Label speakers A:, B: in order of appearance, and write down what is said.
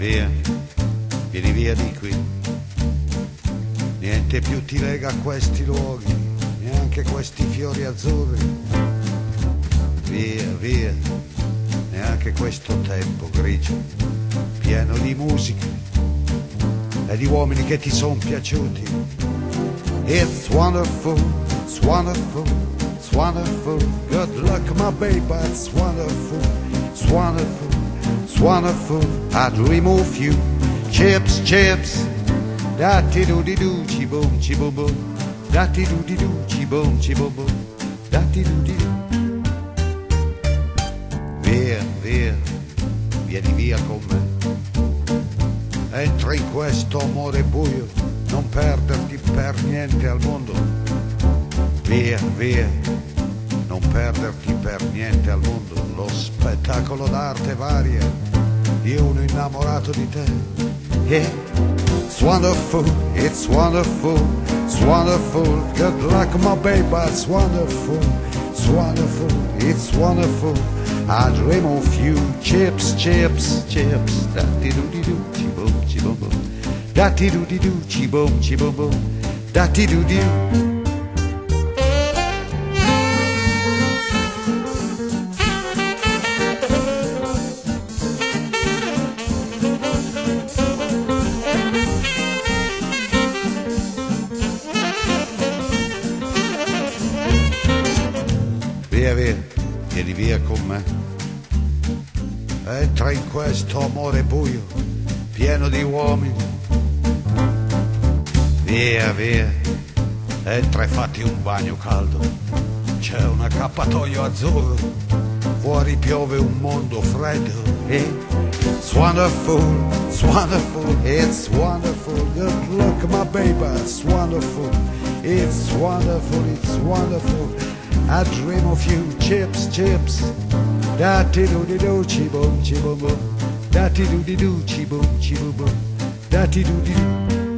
A: via, vieni via di qui. Niente più ti lega a questi luoghi, neanche questi fiori azzurri. Via, via, neanche questo tempo grigio, pieno di musica e di uomini che ti son piaciuti. It's wonderful, it's wonderful, it's wonderful. Good luck my baby, it's wonderful, it's wonderful, it's wonderful. I dream of you. Chips, chips, da-ti-do-di-do, chi-boom, chi-boom-boom. Da-ti-do-di-do, chi-boom, chi-boom-boom. Da-ti-do-di-do. Via, via, vieni via con me. Entra in questo amore buio, non perderti per niente al mondo. Via, via, non perderti per niente al mondo. Lo spettacolo d'arte varia di uno innamorato di te. Yeah. It's wonderful, it's wonderful, it's wonderful. Good luck my baby, it's wonderful, it's wonderful, it's wonderful. I dream of you. Chips, chips, chips. Da-ti-do-di-do, chi-boom, chi-boom-boom. Da-ti-do-di-do, chi-boom, chi-boom-boom. Da-ti-do-di-do. Via, via, vieni via con me. Entra in questo amore buio, pieno di uomini. Via, via, entra e fatti un bagno caldo. C'è un accappatoio azzurro, fuori piove un mondo freddo. It's wonderful, it's wonderful, it's wonderful. Good luck my baby, it's wonderful, it's wonderful, it's wonderful. I dream of you. Chips, chips. Da-ti-do-di-do, chi-boom, chi-boom-boom. Da-ti-do-di-do, chi-boom, chi-boom-boom. Da-ti-do-di-do.